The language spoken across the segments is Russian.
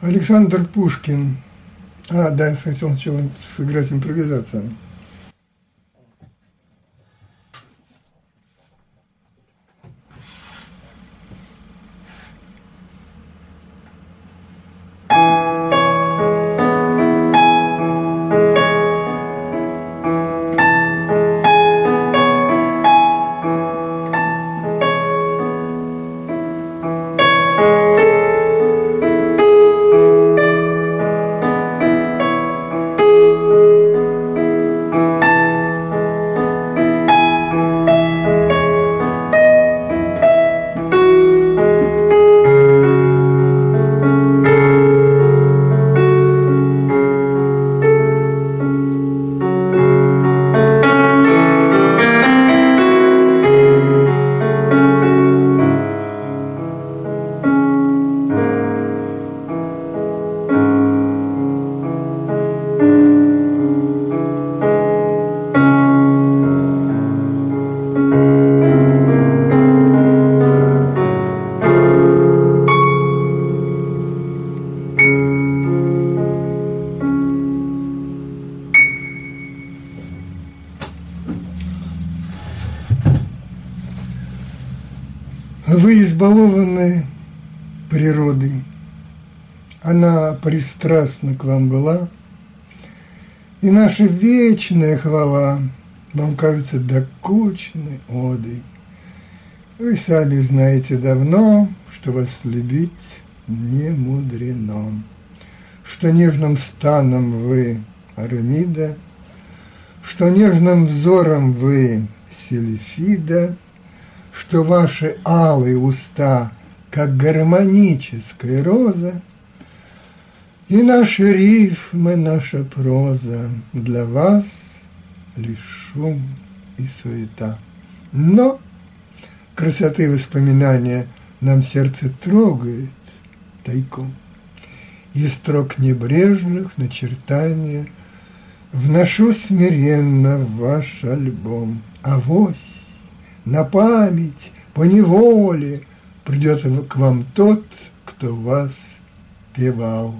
Александр Пушкин. Да, я хотел сначала сыграть импровизацию. Вы избалованы природой, она пристрастна к вам была, и наша вечная хвала вам кажется докучной одой. Вы сами знаете давно, что вас любить не мудрено, что нежным станом вы Арамида, что нежным взором вы Селефида, что ваши алые уста, как гармоническая роза, и наши рифмы, наша проза для вас лишь шум и суета. Но красоты воспоминания нам сердце трогает тайком, и строк небрежных начертания вношу смиренно в ваш альбом. Авось на память, поневоле придет к вам тот, кто вас певал.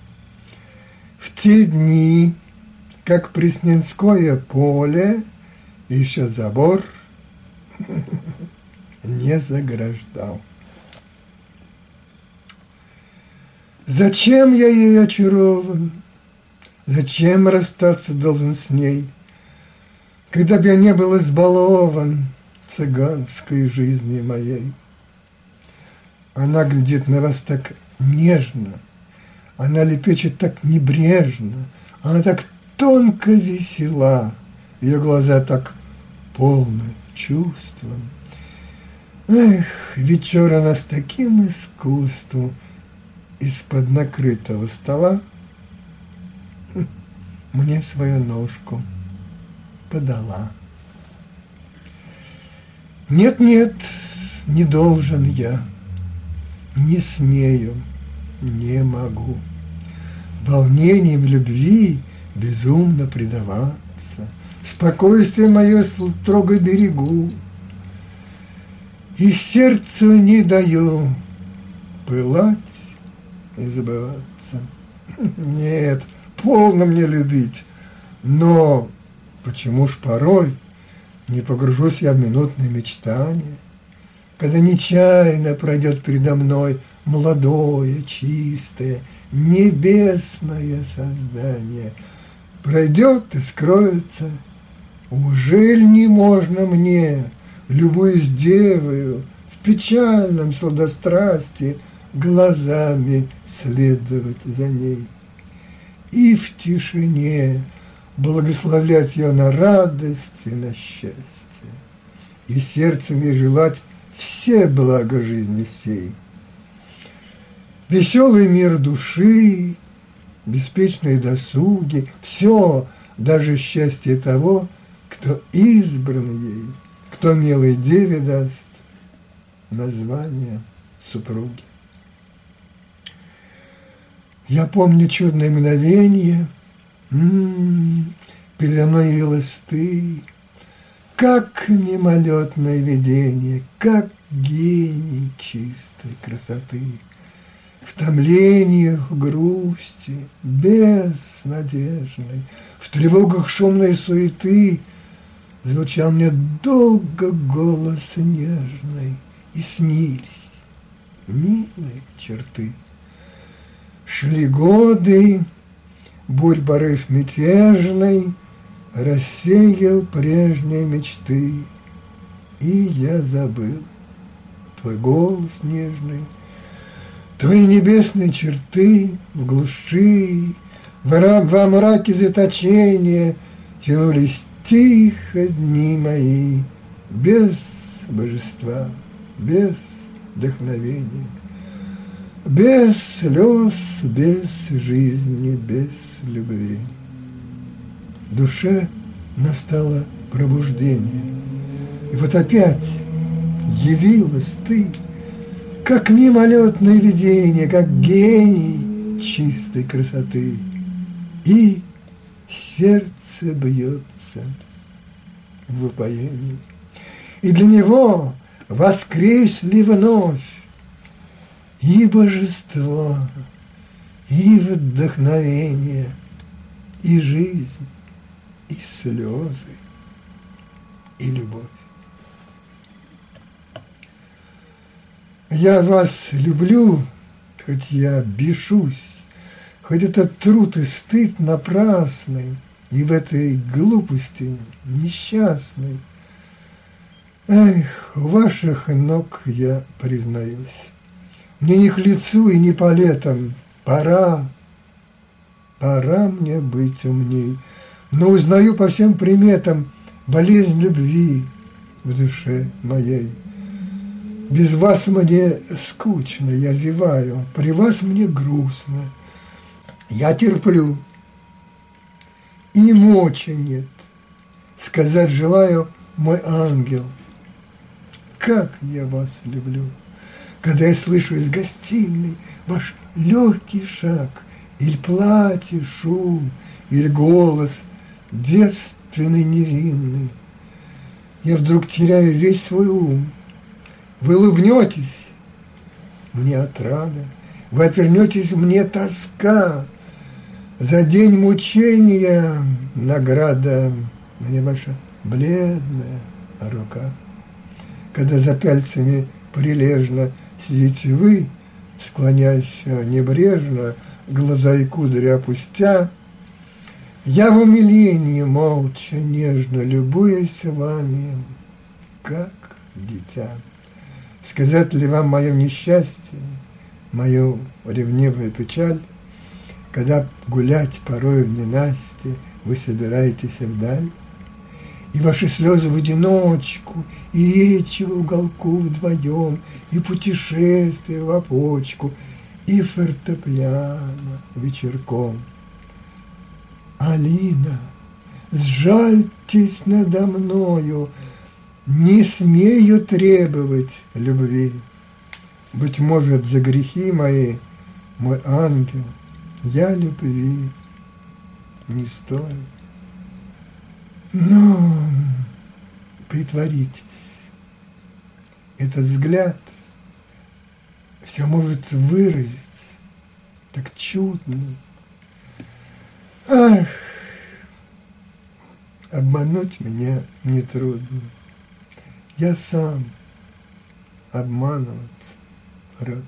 В те дни, как Пресненское поле, еще забор не заграждал. Зачем я ей очарован? Зачем расстаться должен с ней, когда б я не был избалован цыганской жизни моей? Она глядит на вас так нежно, она лепечет так небрежно, она так тонко весела, ее глаза так полны чувством. Эх, вечер она с таким искусством из-под накрытого стола мне свою ножку подала. Нет-нет, не должен я, не смею, не могу волнением любви безумно предаваться, спокойствие мое строго берегу, и сердцу не даю пылать и забываться. Нет, полно мне любить, но почему ж порой не погружусь я в минутные мечтания, когда нечаянно пройдет передо мной молодое, чистое, небесное создание, пройдет и скроется. Ужель не можно мне, любуясь девою, в печальном сладострастии глазами следовать за ней и в тишине благословлять ее на радость и на счастье, и сердцем ей желать все блага жизни сей. Веселый мир души, беспечные досуги, все, даже счастье того, кто избран ей, кто милой деве даст название супруги. Я помню чудное мгновение, передо мной явилась ты, как мимолетное видение, как гений чистой красоты. В томлениях грусти безнадежной, в тревогах шумной суеты звучал мне долго голос нежный, и снились милые черты. Шли годы, бурь порыв мятежный рассеял прежние мечты, и я забыл твой голос нежный, твои небесные черты в глуши, во мраке заточения тянулись тихо дни мои, без божества, без вдохновения, без слез, без жизни, без любви. В душе настало пробуждение, и вот опять явилась ты, как мимолетное видение, как гений чистой красоты. И сердце бьется в упоении. И для него воскресли вновь и божество, и вдохновение, и жизнь, и слезы, и любовь. Я вас люблю, хоть я бешусь, хоть этот труд и стыд напрасный, и в этой глупости несчастной. Эх, у ваших ног я признаюсь. Мне не к лицу и не по летам, пора мне быть умней, но узнаю по всем приметам болезнь любви в душе моей. Без вас мне скучно, я зеваю, при вас мне грустно. Я терплю, и мочи нет. Сказать желаю, мой ангел, как я вас люблю. Когда я слышу из гостиной ваш легкий шаг, или платье, шум, или голос девственный, невинный, я вдруг теряю весь свой ум. Вы улыбнетесь, мне отрада, вы отвернетесь, мне тоска. За день мучения награда мне ваша бледная рука. Когда за пяльцами прилежно сидите вы, склоняясь небрежно, глаза и кудри опустя, я в умилении молча, нежно любуюсь вами, как дитя. Сказать ли вам мое несчастье, мою ревнивую печаль, когда гулять порой в ненастье вы собираетесь вдаль, и ваши слезы в одиночку, и речи в уголку вдвоем, и путешествия в опочку, и фортепиано вечерком. Алина, сжальтесь надо мною, не смею требовать любви. Быть может, за грехи мои, мой ангел, я любви не стою. Но притворитесь, этот взгляд все может выразить так чудно. Ах, обмануть меня нетрудно. Я сам обманываться рад.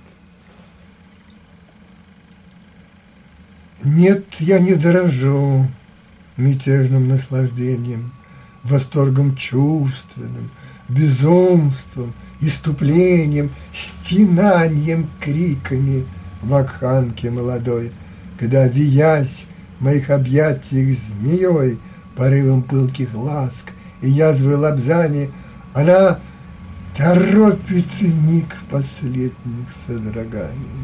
Нет, я не дорожу мятежным наслаждением, восторгом чувственным, безумством, иступлением, стенанием, криками вакханки молодой, когда, виясь в моих объятиях змеей, порывом пылких ласк и язвой лобзани, она торопит миг последних содроганий.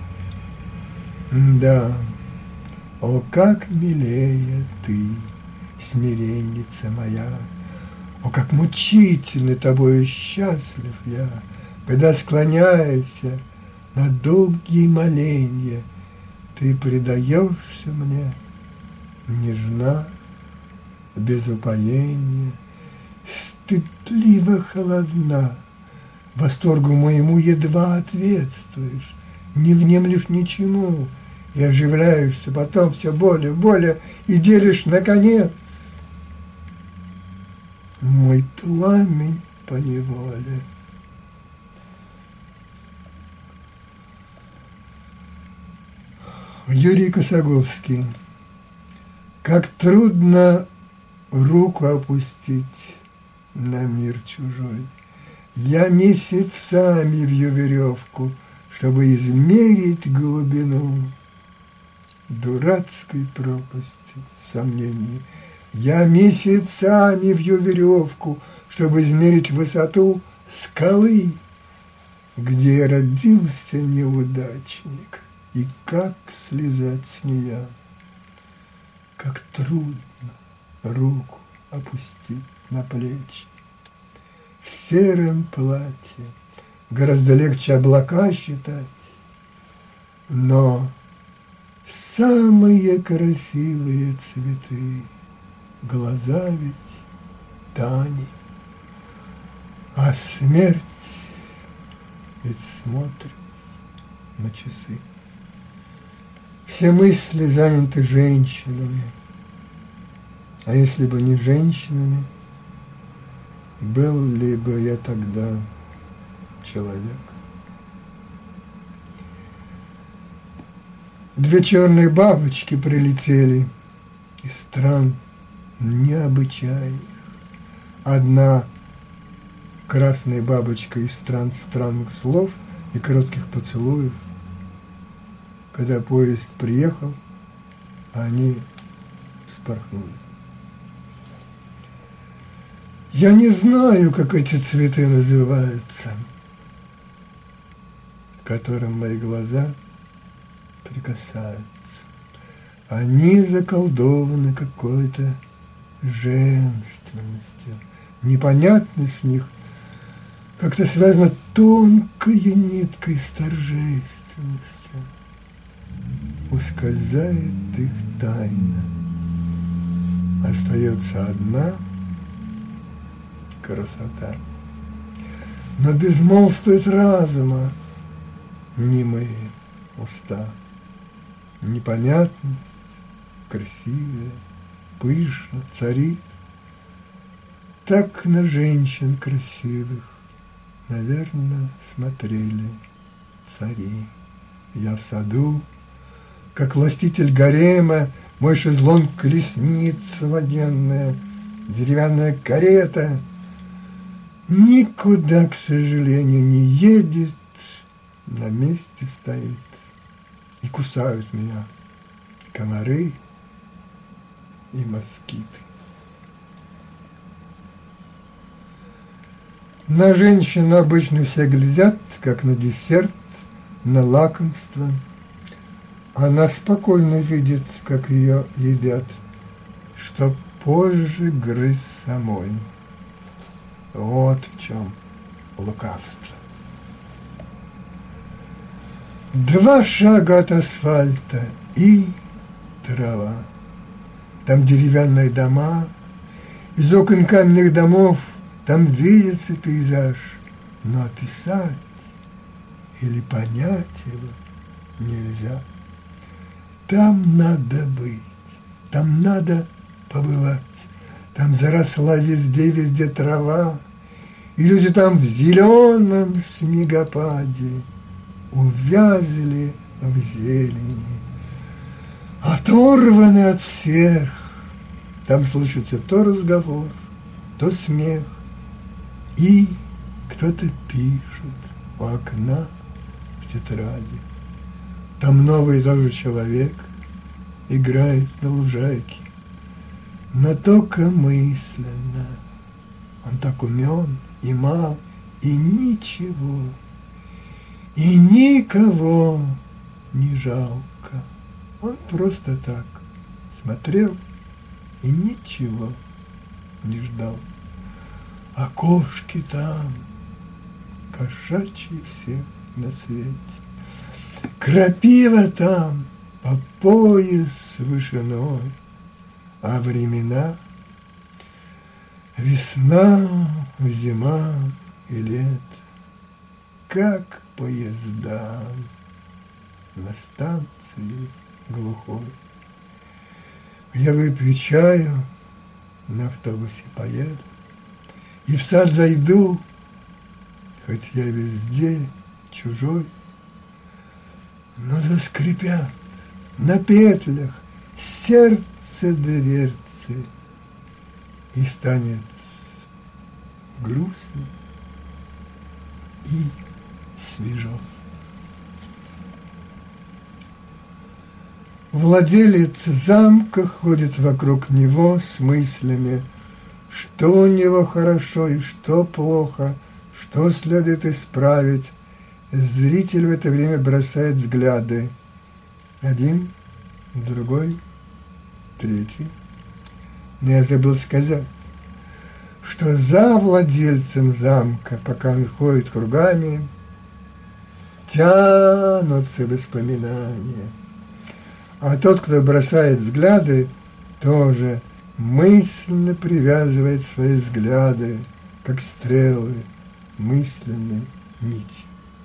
Да, о, как милее ты, смиренница моя! О, как мучительно тобою счастлив я, когда склоняешься на долгие моления, ты предаешься мне, нежна, без упоения, стыдливо холодна, восторгу моему едва ответствуешь, не внемлешь ничему, и оживляешься, потом все более, и делишь наконец. Мой пламень поневоле. Юрий Косоговский. Как трудно руку опустить на мир чужой. Я месяцами вью веревку, чтобы измерить глубину дурацкой пропасти сомнений. Я месяцами вью веревку, чтобы измерить высоту скалы, где родился неудачник, и как слезать с нее. Как трудно руку опустить на плечи. В сером платье гораздо легче облака считать, но самые красивые цветы глаза ведь Тани, а смерть ведь смотрит на часы. Все мысли заняты женщинами, а если бы не женщинами, был ли бы я тогда человек? Две черные бабочки прилетели из стран необычайных. Одна красная бабочка из стран странных слов и коротких поцелуев. Когда поезд приехал, они вспорхнули. Я не знаю, как эти цветы называются, к которым мои глаза прикасаются. Они заколдованы какой-то женственностью. Непонятно с них как-то связана тонкой ниткой с торжественностью. Ускользает их тайна. Остается одна красота. Но безмолвствует разума немые уста. Непонятность красивая, пышно царит. Так на женщин красивых, наверное, смотрели цари. Я в саду, как властитель гарема, мой шезлонг колесница воденная, деревянная карета никуда, к сожалению, не едет, на месте стоит. И кусают меня комары и москиты. На женщину обычно все глядят, как на десерт, на лакомство. Она спокойно видит, как ее едят, что позже грыз самой. Вот в чем лукавство. 2 шага от асфальта и трава. Там деревянные дома, из окон каменных домов там видится пейзаж, но описать или понять его нельзя. Там надо быть, там надо побывать, там заросла везде трава, и люди там в зеленом снегопаде увязли в зелени, оторваны от всех. Там слышится то разговор, то смех, и кто-то пишет у окна в тетради. Там новый тоже человек играет на лужайке, но только мысленно. Он так умен и мал, и ничего, и никого не жалко. Он просто так смотрел и ничего не ждал. А кошки там кошачьи все на свете. Крапива там по пояс вышиной, а времена весна, зима и лето, как поезда на станции глухой. Я выпью чаю, на автобусе поеду, и в сад зайду, хоть я везде чужой, но заскрипят на петлях сердце дверцы, и станет грустно и свежо. Владелец замка ходит вокруг него с мыслями, что у него хорошо и что плохо, что следует исправить. Зритель в это время бросает взгляды. Один, другой, третий. Но я забыл сказать, что за владельцем замка, пока он ходит кругами, тянутся воспоминания. А тот, кто бросает взгляды, тоже мысленно привязывает свои взгляды, как стрелы, мысленной нити.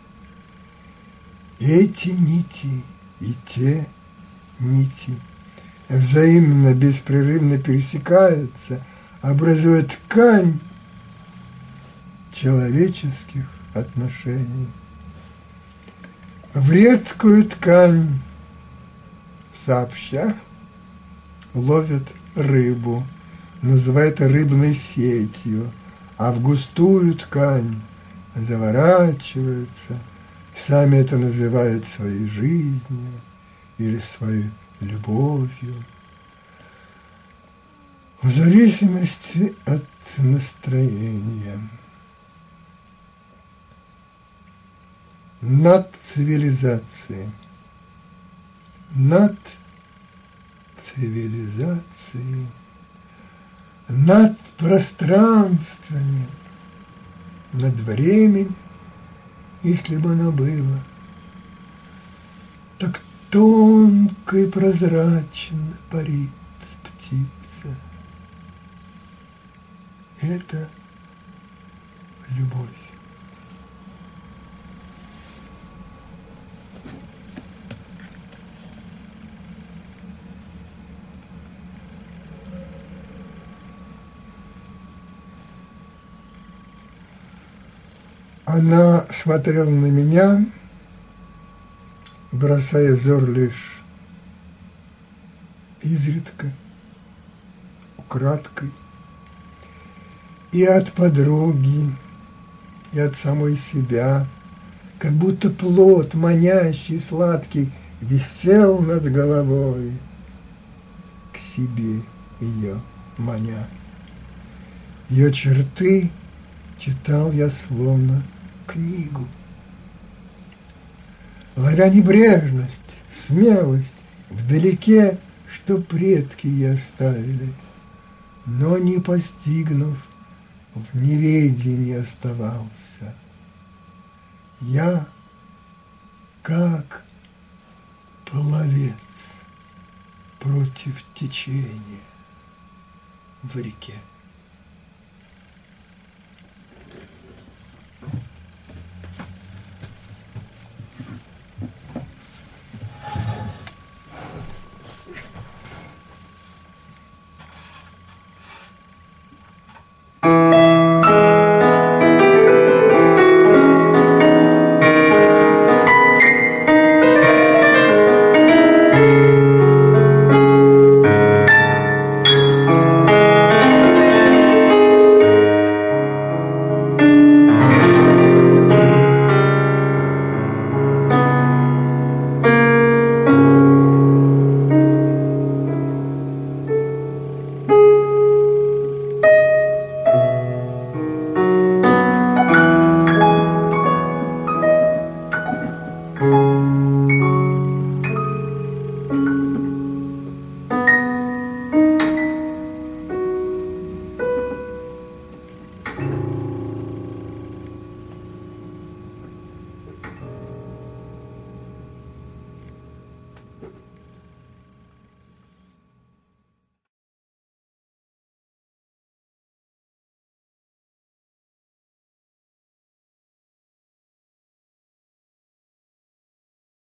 Эти нити и те нити взаимно, беспрерывно пересекаются, образуя ткань человеческих отношений. В редкую ткань сообща ловят рыбу, называют рыбной сетью, а в густую ткань заворачиваются, сами это называют своей жизнью или своей любовью, в зависимости от настроения. Над цивилизацией. Над цивилизацией, над пространствами, над временем, если бы оно было, так тонко и прозрачно парит птица. Это любовь. Она смотрела на меня, бросая взор лишь изредка, украдкой, и от подруги, и от самой себя, как будто плод, манящий, сладкий, висел над головой, к себе ее маня. Ее черты читал я словно книгу. Ловя небрежность, смелость, вдалеке, что предки ей оставили, но не постигнув, в неведении оставался. Я как пловец против течения в реке.